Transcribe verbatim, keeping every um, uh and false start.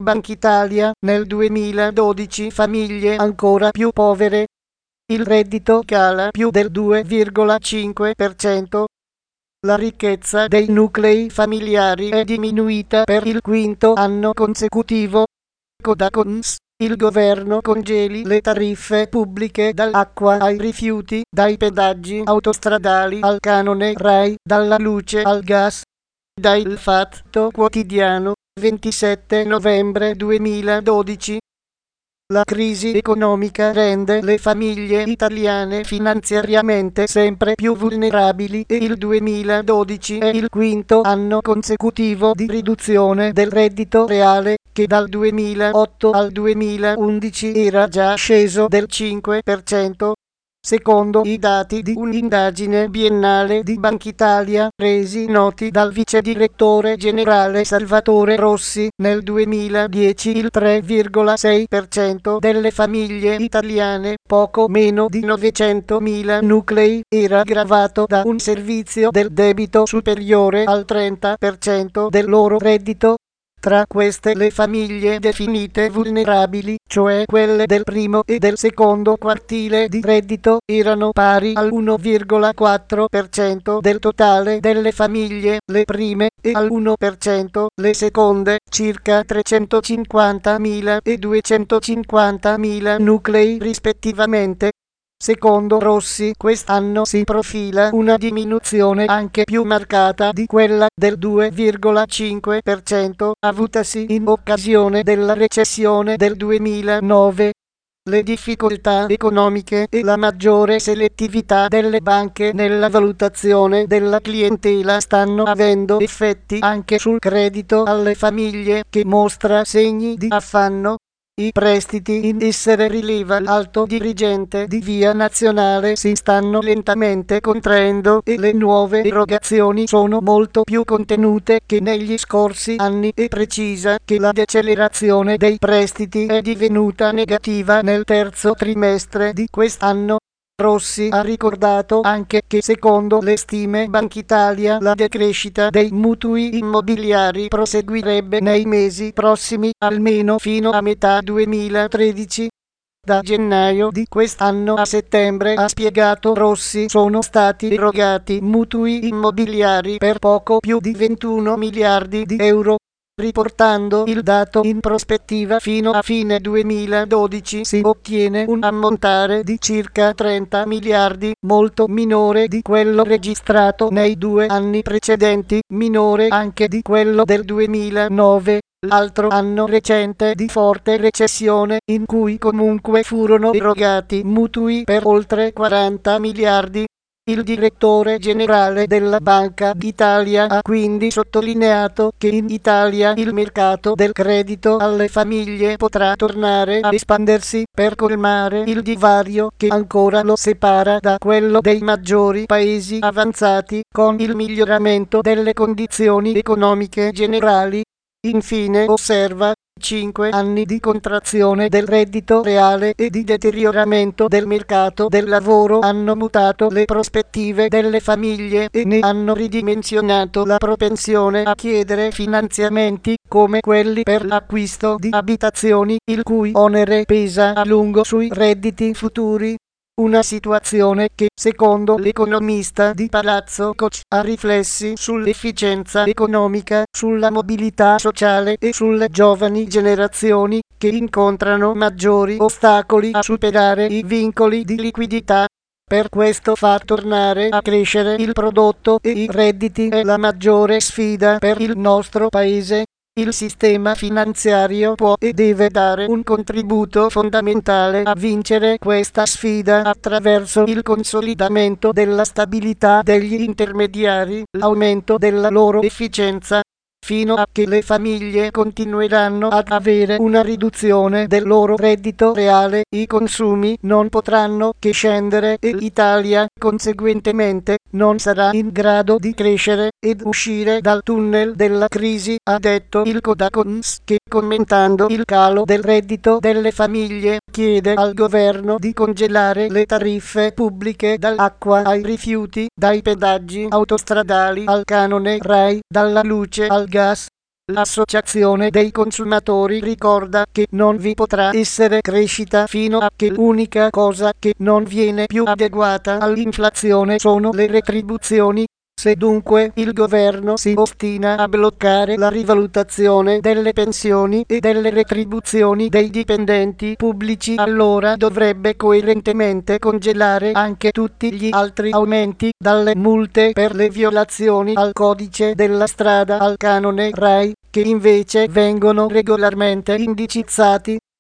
Banca Italia, nel duemiladodici famiglie ancora più povere. Il reddito cala più del due virgola cinque per cento. La ricchezza dei nuclei familiari è diminuita per il quinto anno consecutivo. Codacons, il governo congeli le tariffe pubbliche dall'acqua ai rifiuti, dai pedaggi autostradali al canone RAI, dalla luce al gas. Da Il Fatto Quotidiano, ventisette novembre duemiladodici. La crisi economica rende le famiglie italiane finanziariamente sempre più vulnerabili e il duemiladodici è il quinto anno consecutivo di riduzione del reddito reale, che dal duemilaotto al duemilaundici era già sceso del cinque per cento. Secondo i dati di un'indagine biennale di Banca Italia, resi noti dal vice direttore generale Salvatore Rossi, nel duemiladieci il tre virgola sei per cento delle famiglie italiane, poco meno di novecentomila nuclei, era gravato da un servizio del debito superiore al trenta per cento del loro reddito. Tra queste le famiglie definite vulnerabili, cioè quelle del primo e del secondo quartile di reddito, erano pari al uno virgola quattro per cento del totale delle famiglie, le prime, e al uno per cento le seconde, circa trecentocinquantamila e duecentocinquantamila nuclei rispettivamente. Secondo Rossi, quest'anno si profila una diminuzione anche più marcata di quella del due virgola cinque per cento avutasi in occasione della recessione del duemilanove. Le difficoltà economiche e la maggiore selettività delle banche nella valutazione della clientela stanno avendo effetti anche sul credito alle famiglie, che mostra segni di affanno. I prestiti in essere, rileva l'alto dirigente di Via Nazionale, si stanno lentamente contraendo e le nuove erogazioni sono molto più contenute che negli scorsi anni, e precisa che la decelerazione dei prestiti è divenuta negativa nel terzo trimestre di quest'anno. Rossi ha ricordato anche che secondo le stime Banca Italia la decrescita dei mutui immobiliari proseguirebbe nei mesi prossimi, almeno fino a metà duemilatredici. Da gennaio di quest'anno a settembre, ha spiegato Rossi, sono stati erogati mutui immobiliari per poco più di ventuno miliardi di euro. Riportando il dato in prospettiva, fino a fine duemiladodici si ottiene un ammontare di circa trenta miliardi, molto minore di quello registrato nei due anni precedenti, minore anche di quello del duemilanove, l'altro anno recente di forte recessione, in cui comunque furono erogati mutui per oltre quaranta miliardi. Il direttore generale della Banca d'Italia ha quindi sottolineato che in Italia il mercato del credito alle famiglie potrà tornare a espandersi per colmare il divario che ancora lo separa da quello dei maggiori paesi avanzati, con il miglioramento delle condizioni economiche generali. Infine osserva: cinque anni di contrazione del reddito reale e di deterioramento del mercato del lavoro hanno mutato le prospettive delle famiglie e ne hanno ridimensionato la propensione a chiedere finanziamenti, come quelli per l'acquisto di abitazioni, il cui onere pesa a lungo sui redditi futuri. Una situazione che, secondo l'economista di Palazzo Koch, ha riflessi sull'efficienza economica, sulla mobilità sociale e sulle giovani generazioni, che incontrano maggiori ostacoli a superare i vincoli di liquidità. Per questo far tornare a crescere il prodotto e i redditi è la maggiore sfida per il nostro Paese. Il sistema finanziario può e deve dare un contributo fondamentale a vincere questa sfida attraverso il consolidamento della stabilità degli intermediari, l'aumento della loro efficienza, fino a che le famiglie continueranno ad avere una riduzione del loro reddito reale, i consumi non potranno che scendere e l'Italia, conseguentemente, non sarà in grado di crescere ed uscire dal tunnel della crisi, ha detto il Codacons, che, commentando il calo del reddito delle famiglie, chiede al governo di congelare le tariffe pubbliche, dall'acqua ai rifiuti, dai pedaggi autostradali al canone RAI, dalla luce al gas. L'associazione dei consumatori ricorda che non vi potrà essere crescita fino a che l'unica cosa che non viene più adeguata all'inflazione sono le retribuzioni. Se dunque il governo si ostina a bloccare la rivalutazione delle pensioni e delle retribuzioni dei dipendenti pubblici, allora dovrebbe coerentemente congelare anche tutti gli altri aumenti, dalle multe per le violazioni al codice della strada al canone RAI, che invece vengono regolarmente indicizzati.